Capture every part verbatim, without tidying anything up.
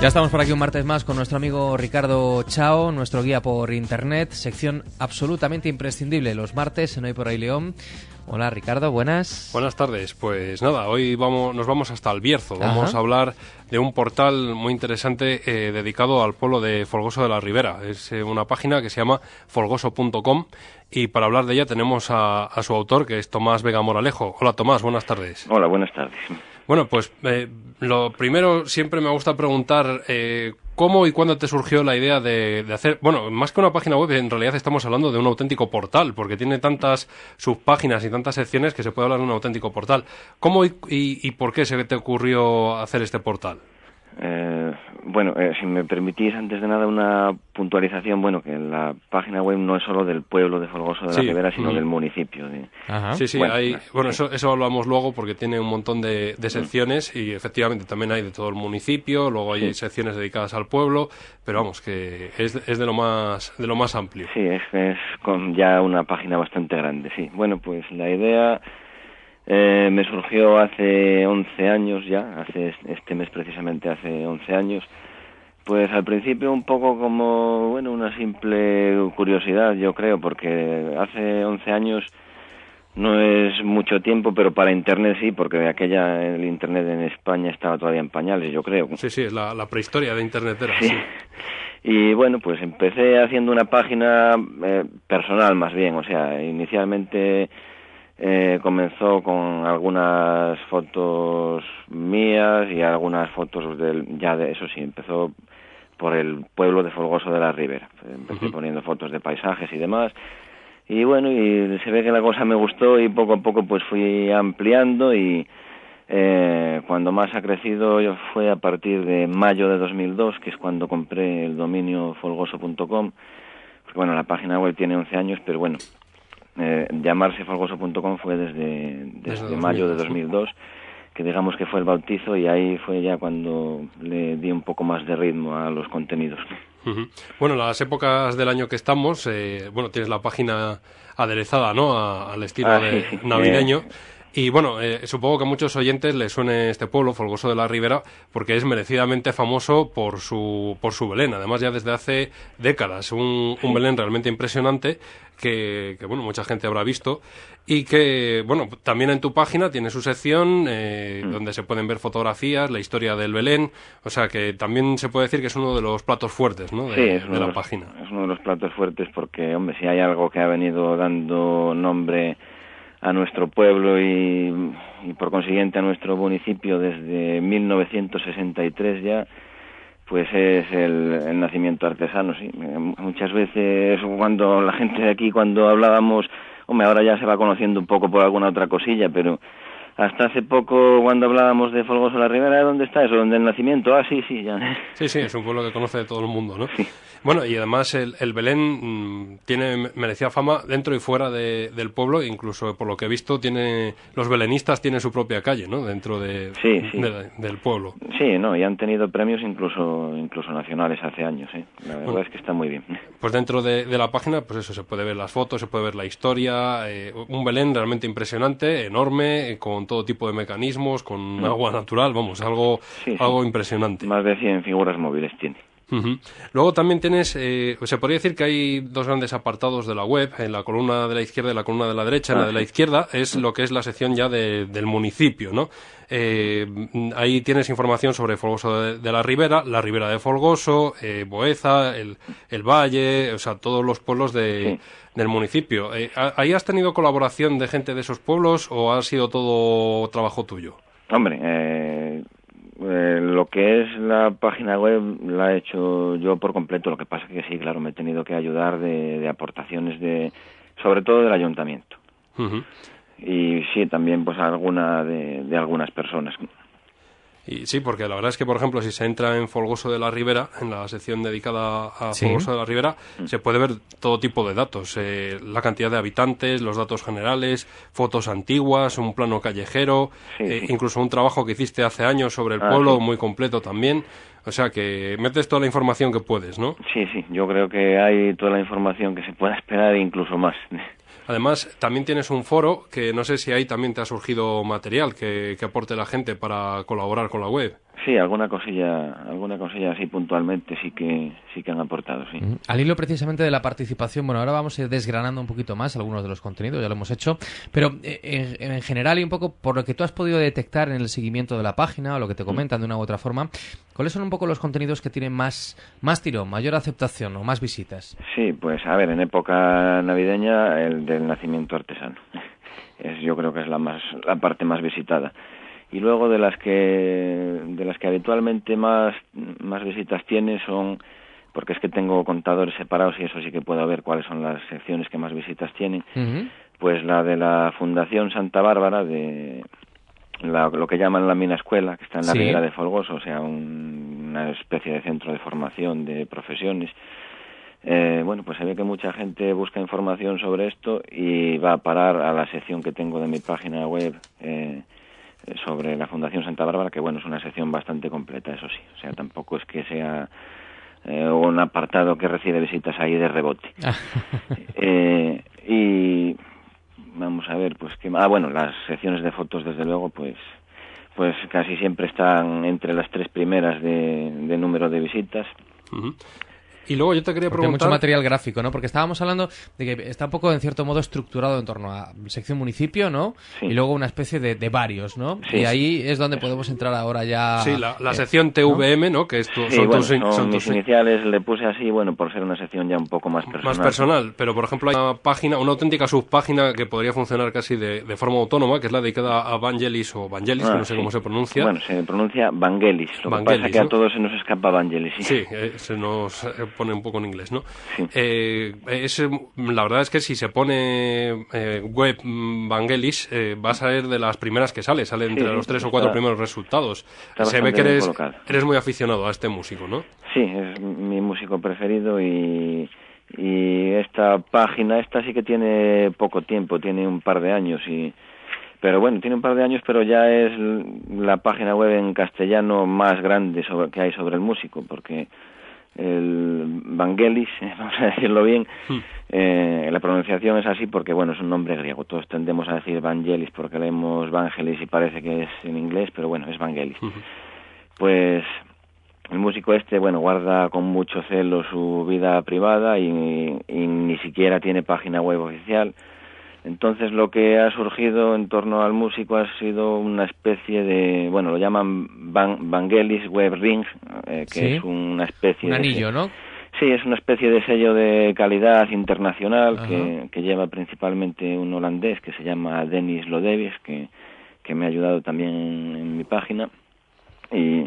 Ya estamos por aquí un martes más con nuestro amigo Ricardo Chao, nuestro guía por internet, sección absolutamente imprescindible los martes en Hoy por Ahí León. Hola Ricardo, buenas. Buenas tardes, pues nada, hoy vamos, nos vamos hasta el Bierzo, vamos Ajá. a hablar de un portal muy interesante eh, dedicado al pueblo de Folgoso de la Ribera. Es eh, una página que se llama folgoso punto com y para hablar de ella tenemos a, a su autor, que es Tomás Vega Moralejo. Hola Tomás, buenas tardes. Hola, buenas tardes. Bueno, pues eh, lo primero siempre me gusta preguntar eh, cómo y cuándo te surgió la idea de, de hacer, bueno, más que una página web, en realidad estamos hablando de un auténtico portal, porque tiene tantas subpáginas y tantas secciones que se puede hablar de un auténtico portal. ¿Cómo y, y, y por qué se te ocurrió hacer este portal? Eh, bueno, eh, si me permitís, antes de nada, una puntualización. Bueno, que la página web no es solo del pueblo de Folgoso de sí. la Ribera, sino mm. del municipio. De... Ajá. Sí, sí, bueno, hay, bueno sí. Eso, eso hablamos luego porque tiene un montón de, de secciones mm. y efectivamente también hay de todo el municipio, luego hay sí. secciones dedicadas al pueblo, pero vamos, que es, es de lo más de lo más amplio. Sí, es, es con ya una página bastante grande, sí. Bueno, pues la idea... Eh, me surgió hace once años ya, hace este mes precisamente hace once años, pues al principio un poco como, bueno, una simple curiosidad, yo creo, porque hace once años no es mucho tiempo, pero para Internet sí, porque de aquella el Internet en España estaba todavía en pañales, yo creo. Sí, sí, es la, la prehistoria de Internet era, sí. sí. Y bueno, pues empecé haciendo una página eh, personal más bien, o sea, inicialmente... Eh, comenzó con algunas fotos mías y algunas fotos del, ya de eso sí, empezó por el pueblo de Folgoso de la Ribera. Empecé uh-huh. poniendo fotos de paisajes y demás. Y bueno, y se ve que la cosa me gustó y poco a poco pues fui ampliando y eh, cuando más ha crecido fue a partir de mayo de dos mil dos, que es cuando compré el dominio folgoso punto com. Porque bueno, la página web tiene once años, pero bueno, Eh, llamarse folgoso punto com fue desde, desde, desde mayo de dos mil dos, que digamos que fue el bautizo, y ahí fue ya cuando le di un poco más de ritmo a los contenidos. Uh-huh. Bueno, las épocas del año que estamos, eh, bueno, tienes la página aderezada, ¿no?, a, al estilo ah, de sí, sí. navideño. Eh, Y bueno, eh, supongo que a muchos oyentes les suene este pueblo, Folgoso de la Ribera, porque es merecidamente famoso por su por su Belén. Además, ya desde hace décadas, un, un Belén realmente impresionante que, que, bueno, mucha gente habrá visto y que, bueno, también en tu página tiene su sección eh, mm. donde se pueden ver fotografías, la historia del Belén, o sea que también se puede decir que es uno de los platos fuertes, ¿no?, de, sí, es uno de la de los, página. Es uno de los platos fuertes porque, hombre, si hay algo que ha venido dando nombre a nuestro pueblo y, y por consiguiente a nuestro municipio desde mil novecientos sesenta y tres ya, pues es el, el nacimiento artesano, sí. Muchas veces cuando la gente de aquí, cuando hablábamos, hombre, ahora ya se va conociendo un poco por alguna otra cosilla, pero hasta hace poco cuando hablábamos de Folgoso de la Ribera, ¿dónde está eso? ¿Dónde el nacimiento? Ah, sí, sí, ya. Sí, sí, es un pueblo que conoce todo el mundo, ¿no? Sí. Bueno, y además el, el Belén mmm, tiene merecida fama dentro y fuera de, del pueblo, incluso por lo que he visto tiene los belenistas tienen su propia calle, ¿no?, dentro de, sí, sí. de del pueblo. Sí, no, y han tenido premios incluso incluso nacionales hace años, ¿eh? La verdad bueno, es que está muy bien. Pues dentro de, de la página, pues eso, se puede ver las fotos, se puede ver la historia, eh, un Belén realmente impresionante, enorme, con todo tipo de mecanismos, con no. agua natural, vamos, algo sí, sí. algo impresionante. Más de cien figuras móviles tiene. Uh-huh. Luego también tienes, eh, se podría decir que hay dos grandes apartados de la web, en la columna de la izquierda y la columna de la derecha. En la de la izquierda es lo que es la sección ya de, del municipio, ¿no? Eh, ahí tienes información sobre Folgoso de, de la Ribera, la Ribera de Folgoso, eh, Boeza, el, el Valle, o sea, todos los pueblos de, sí. del municipio. Eh, ¿Ahí has tenido colaboración de gente de esos pueblos o ha sido todo trabajo tuyo? Hombre, eh... Eh, lo que es la página web la he hecho yo por completo, lo que pasa es que sí, claro, me he tenido que ayudar de, de aportaciones de, sobre todo del ayuntamiento. Uh-huh. Y sí, también pues alguna de, de algunas personas. Y sí, porque la verdad es que, por ejemplo, si se entra en Folgoso de la Ribera, en la sección dedicada a ¿Sí? Folgoso de la Ribera, mm. se puede ver todo tipo de datos, eh, la cantidad de habitantes, los datos generales, fotos antiguas, un plano callejero, sí, eh, sí. incluso un trabajo que hiciste hace años sobre el ah, pueblo, sí. muy completo también. O sea, que metes toda la información que puedes, ¿no? Sí, sí, yo creo que hay toda la información que se pueda esperar e incluso más. Además, también tienes un foro que no sé si ahí también te ha surgido material que, que aporte la gente para colaborar con la web. Sí, alguna cosilla, alguna cosilla así puntualmente sí que sí que han aportado, sí. Uh-huh. Al hilo precisamente de la participación, bueno, ahora vamos a ir desgranando un poquito más algunos de los contenidos, ya lo hemos hecho, pero eh, en, en general y un poco por lo que tú has podido detectar en el seguimiento de la página o lo que te comentan de una u otra forma, ¿cuáles son un poco los contenidos que tienen más, más tirón, mayor aceptación o más visitas? Sí, pues a ver, en época navideña el del nacimiento artesano. Es, yo creo que es la más la parte más visitada. Y luego de las que de las que habitualmente más más visitas tiene son, porque es que tengo contadores separados y eso sí que puedo ver cuáles son las secciones que más visitas tienen, uh-huh. Pues la de la Fundación Santa Bárbara, de la, lo que llaman la Mina Escuela, que está en la sí. Ribera de Folgoso, o sea, un, una especie de centro de formación de profesiones. Eh, bueno, pues se ve que mucha gente busca información sobre esto y va a parar a la sección que tengo de mi página web, eh, sobre la Fundación Santa Bárbara, que bueno, es una sección bastante completa, eso sí, o sea, tampoco es que sea eh, un apartado que recibe visitas ahí de rebote. eh, y vamos a ver, pues que ah bueno, las secciones de fotos desde luego, pues pues casi siempre están entre las tres primeras de, de número de visitas. Uh-huh. Y luego yo te quería Porque preguntar... hay mucho material gráfico, ¿no? Porque estábamos hablando de que está un poco, en cierto modo, estructurado en torno a sección municipio, ¿no? Sí. Y luego una especie de, de varios, ¿no? Sí. Y ahí es donde podemos entrar ahora ya... Sí, la, la sección eh, T V M, ¿no? ¿no? Que es tu, sí, son, bueno, tus, son, son mis tus... iniciales, le puse así, bueno, por ser una sección ya un poco más personal. Más personal, pero por ejemplo hay una página, una auténtica subpágina que podría funcionar casi de, de forma autónoma, que es la dedicada a Vangelis o Vangelis, ah, que no sé sí. cómo se pronuncia. Bueno, se pronuncia Vangelis, lo Vangelis, que pasa es que ¿no? a todos se nos escapa Vangelis. Sí, sí eh, se nos pone un poco en inglés, ¿no? Sí. Eh, es, la verdad es que si se pone eh, web Vangelis eh, va a salir de las primeras que sale, sale entre sí, los tres está, o cuatro primeros resultados. Se ve que eres, eres muy aficionado a este músico, ¿no? Sí, es mi músico preferido y, y esta página, esta sí que tiene poco tiempo, tiene un par de años y... Pero bueno, tiene un par de años, pero ya es la página web en castellano más grande sobre, que hay sobre el músico, porque el Vangelis, vamos a decirlo bien, hmm. eh, la pronunciación es así porque, bueno, es un nombre griego. Todos tendemos a decir Vangelis porque leemos Vangelis y parece que es en inglés, pero bueno, es Vangelis. Hmm. Pues el músico este, bueno, guarda con mucho celo su vida privada y, y ni siquiera tiene página web oficial. Entonces lo que ha surgido en torno al músico ha sido una especie de, bueno, lo llaman Van, Vangelis Web Ring, eh, que ¿sí? es una especie un de... anillo, ¿no? Sí, es una especie de sello de calidad internacional que, que lleva principalmente un holandés que se llama Dennis Lodevies, que, que me ha ayudado también en, en mi página. Y...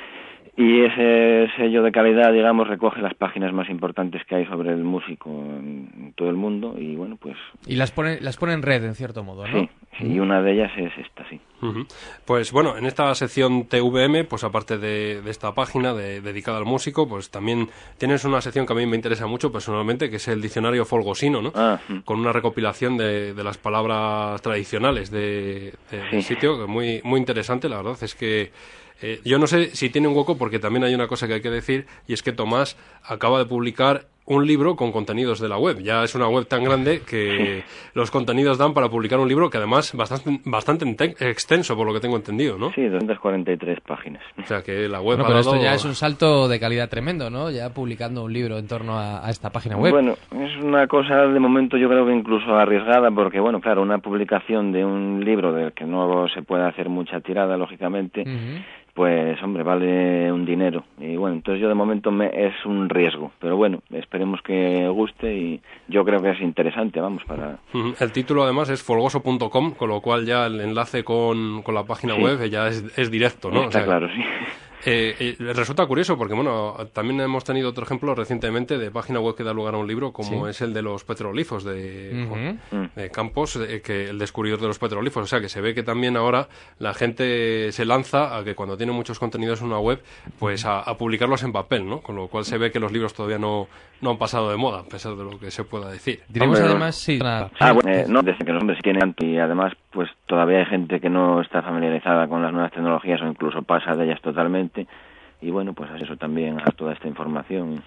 Y ese sello de calidad, digamos, recoge las páginas más importantes que hay sobre el músico en todo el mundo y, bueno, pues... Y las pone, las pone en red, en cierto modo, ¿no? Sí, sí, y una de ellas es esta, sí. Uh-huh. Pues, bueno, en esta sección T V M, pues aparte de, de esta página de, dedicada al músico, pues también tienes una sección que a mí me interesa mucho personalmente, que es el diccionario folgosino, ¿no? Ah, uh-huh. Con una recopilación de, de las palabras tradicionales de, de, sí. del sitio, que muy, muy interesante, la verdad, es que... Eh, yo no sé si tiene un hueco porque también hay una cosa que hay que decir y es que Tomás acaba de publicar un libro con contenidos de la web. Ya es una web tan grande que los contenidos dan para publicar un libro que además bastante bastante extenso por lo que tengo entendido, ¿no? Sí, doscientas cuarenta y tres páginas. O sea que la web bueno, ha pero dado... esto ya es un salto de calidad tremendo, ¿no? Ya publicando un libro en torno a, a esta página web. Bueno, es una cosa de momento yo creo que incluso arriesgada porque, bueno, claro, una publicación de un libro del que no se puede hacer mucha tirada, lógicamente... Uh-huh. Pues, hombre, vale un dinero. Y bueno, entonces yo de momento me, es un riesgo. Pero bueno, esperemos que guste y yo creo que es interesante, vamos, para... El título además es folgoso punto com, con lo cual ya el enlace con, con la página sí. web ya es, es directo, ¿no? Está o sea, claro, sí. Eh, eh, resulta curioso porque, bueno, también hemos tenido otro ejemplo recientemente de página web que da lugar a un libro como sí. es el de los petroglifos de, uh-huh. de Campos, eh, que el descubridor de los petroglifos. O sea, que se ve que también ahora la gente se lanza a que cuando tiene muchos contenidos en una web, pues a, a publicarlos en papel, ¿no? Con lo cual se ve que los libros todavía no, no han pasado de moda, a pesar de lo que se pueda decir. Diremos Hombre, además, sí. Ah, bueno, eh, no, desde que los hombres sí tienen y además, pues todavía hay gente que no está familiarizada con las nuevas tecnologías o incluso pasa de ellas totalmente. Y bueno, pues eso también a toda esta información.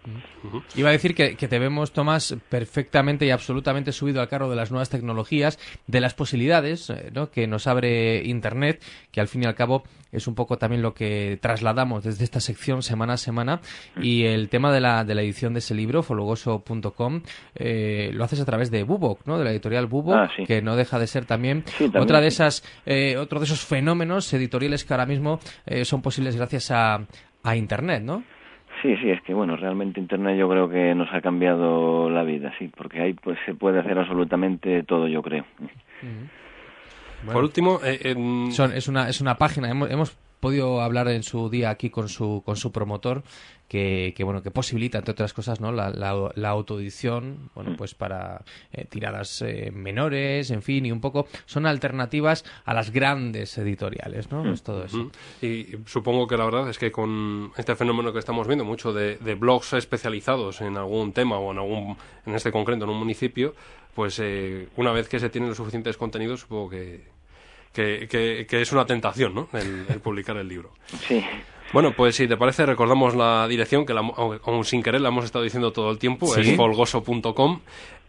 Uh-huh. Iba a decir que, que te vemos, Tomás, perfectamente y absolutamente subido al carro de las nuevas tecnologías, de las posibilidades, eh, ¿no?, que nos abre Internet, que al fin y al cabo es un poco también lo que trasladamos desde esta sección semana a semana. Y el tema de la, de la edición de ese libro, folgoso punto com, eh, lo haces a través de Bubok, ¿no?, de la editorial Bubok, ah, sí. que no deja de ser también, sí, también otra de sí. esas, eh, otro de esos fenómenos editoriales que ahora mismo eh, son posibles gracias a, a Internet, ¿no? Sí, sí, es que bueno, realmente Internet yo creo que nos ha cambiado la vida, sí, porque ahí pues se puede hacer absolutamente todo, yo creo. Uh-huh. Bueno, por último, eh, en... Son, es una es una página, hemos, hemos podido hablar en su día aquí con su con su promotor, que, que bueno que posibilita, entre otras cosas, ¿no?, la, la, la autoedición, bueno, pues para eh, tiradas eh, menores, en fin, y un poco son alternativas a las grandes editoriales, ¿no? Es todo eso. Y supongo que la verdad es que con este fenómeno que estamos viendo, mucho de, de blogs especializados en algún tema o en algún, en este concreto, en un municipio, pues eh, una vez que se tienen los suficientes contenidos, supongo que Que, que, que es una tentación, ¿no?, el, el publicar el libro. Sí. Bueno, pues si te parece, recordamos la dirección, que la, aún sin querer la hemos estado diciendo todo el tiempo, ¿sí? Es folgoso punto com.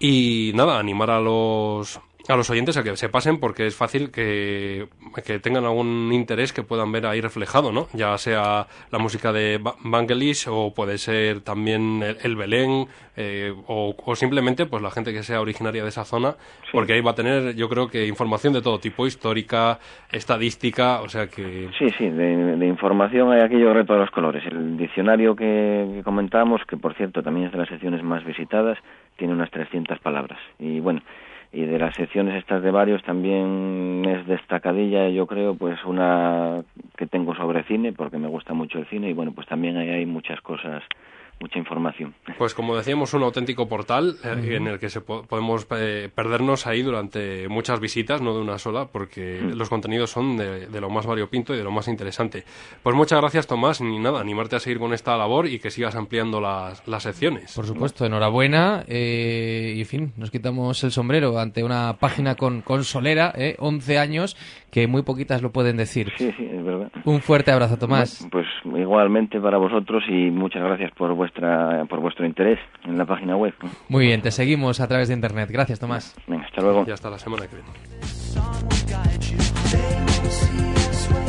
Y nada, animar a los a los oyentes a que se pasen, porque es fácil que, que tengan algún interés que puedan ver ahí reflejado, ¿no? Ya sea la música de Vangelis, o puede ser también el, el Belén, eh, o, o simplemente pues la gente que sea originaria de esa zona, sí. Porque ahí va a tener, yo creo que información de todo tipo, histórica, estadística, o sea que... Sí, sí, de, de información hay aquí yo creo todos los colores. El diccionario que, que comentábamos, que por cierto también es de las secciones más visitadas, tiene unas trescientas palabras. Y bueno, y de las secciones estas de varios también es destacadilla, yo creo, pues una que tengo sobre cine, porque me gusta mucho el cine, y bueno, pues también ahí hay muchas cosas, mucha información. Pues como decíamos, un auténtico portal eh, uh-huh. en el que se po- podemos eh, perdernos ahí durante muchas visitas, no de una sola, porque uh-huh. los contenidos son de, de lo más variopinto y de lo más interesante. Pues muchas gracias, Tomás, y nada, animarte a seguir con esta labor y que sigas ampliando las, las secciones. Por supuesto, enhorabuena, eh, y en fin, nos quitamos el sombrero ante una página con, con solera, eh, once años, que muy poquitas lo pueden decir. Sí, sí, es verdad. Un fuerte abrazo, Tomás. Bueno, pues igualmente para vosotros, y muchas gracias por vuestra por vuestro interés en la página web. Muy bien, te seguimos a través de internet. Gracias, Tomás. Venga, hasta luego. Y hasta la semana que viene.